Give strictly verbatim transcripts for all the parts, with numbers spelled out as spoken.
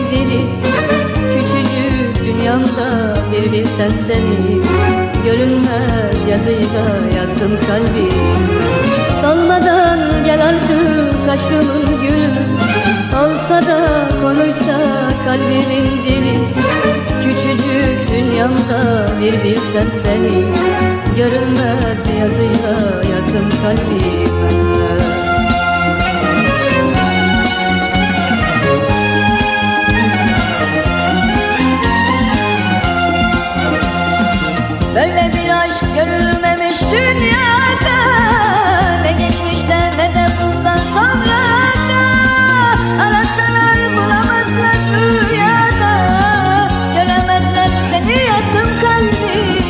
dili. Küçücük dünyamda bir bilsen seni, görünmez yazıyla yazdım kalbim. Solmadan gel artık aşkımın gülü, olsa da konuşsa kalbimin dili. Küçücük dünyamda bir bilsen seni, görünmez yazıyla yazdım kalbime. Böyle bir aşk görülmemiş dünyada, ne geçmişte ne de bundan sonra da. Arasalar bulamazlar rüyada, göremezler seni yazdım kalbime.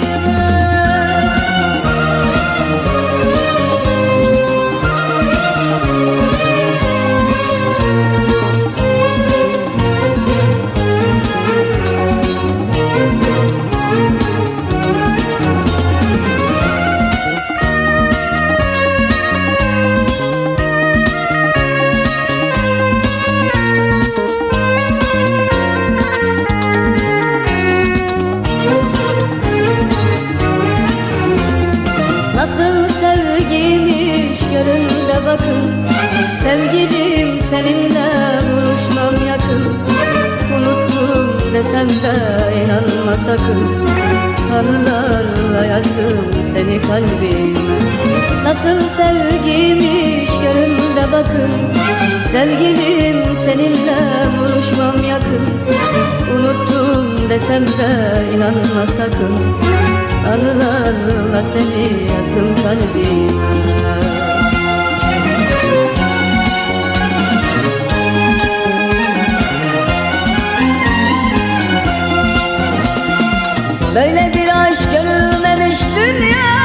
Nasıl sevgiymiş görün de bakın, sevgilim seninle buluşmam yakın. Unuttum desem de inanma sakın, anılarla yazdım seni kalbime. Nasıl sevgiymiş görün de bakın, sevgilim seninle buluşmam yakın. Unuttum desem de inanma sakın, anılarla seni yazdım kalbime. Böyle bir aşk görülmemiş dünya.